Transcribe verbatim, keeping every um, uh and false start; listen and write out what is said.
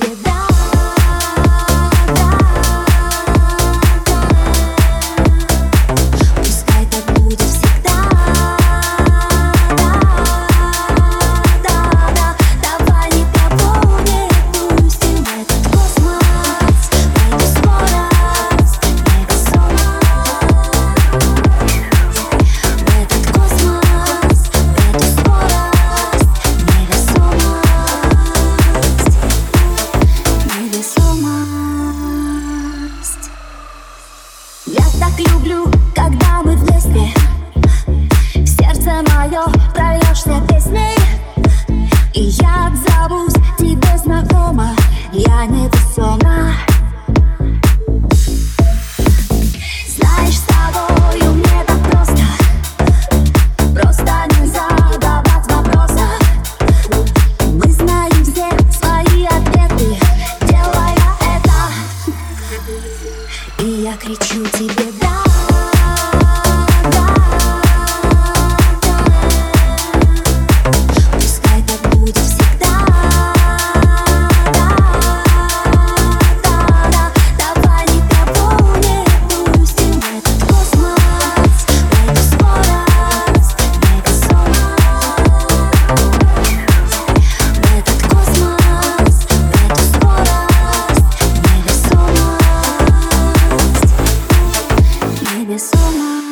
тебе да, да. Пускай так будет всегда, да, да, да. Давай никого не пустим в этот космос, в эту скорость невесомо. В этот космос, в эту скорость невесомость. Я так люблю, когда мы вместе. В сердце мое прольешься песней, и я отзовусь тебе знакомо. Я невесома. Знаешь, с тобою мне так просто, просто не задавать вопросов. Мы знаем все свои ответы, делая это. И я кричу тебе да, да, да. Пускай так будет всегда, да, да, да. Давай никого не пустим в этот космос, в эту скорость невесомо. В этот космос, в эту скорость невесомость. Невесомо.